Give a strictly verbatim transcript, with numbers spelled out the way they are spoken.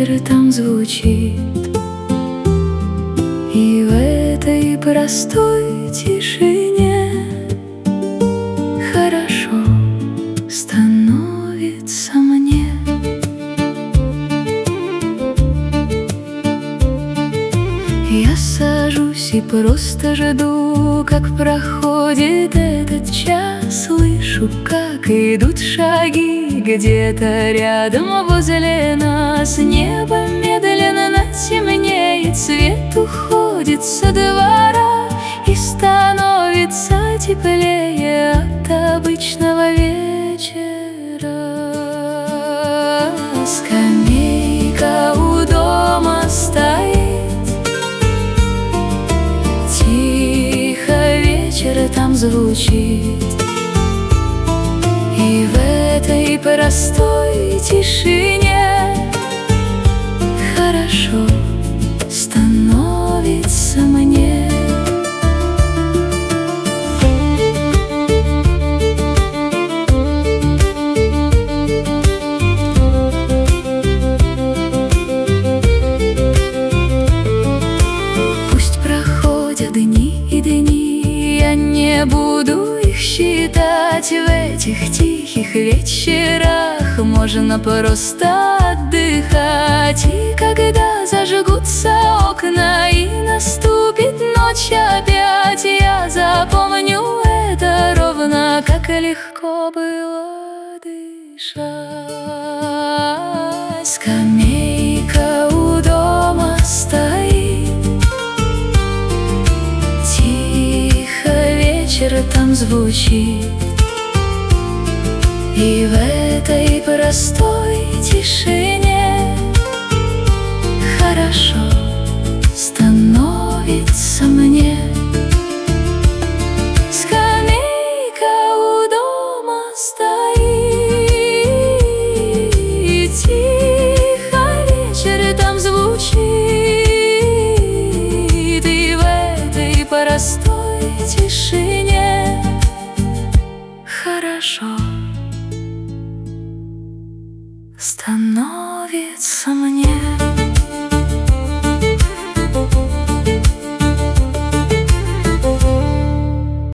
вечер там звучит, и в этой простой тишине хорошо становится мне. Я сажусь и просто жду, как проходит этот час. Слышу, как идут шаги где-то рядом возле нас. Небо медленно темнеет, свет уходит со двора, и становится теплее от обычного вечера. Скамейка у дома стоит, тихо вечер там звучит, и в этой простой тишине хорошо становится мне. Пусть проходят дни и дни, я не буду их считать. В этих тихих вечерах можно просто отдыхать. И когда зажгутся окна и наступит ночь опять, я запомню это ровно, как легко было дышать. Скамейка у дома стоит, тихо вечер там звучит, и в этой простой тишине хорошо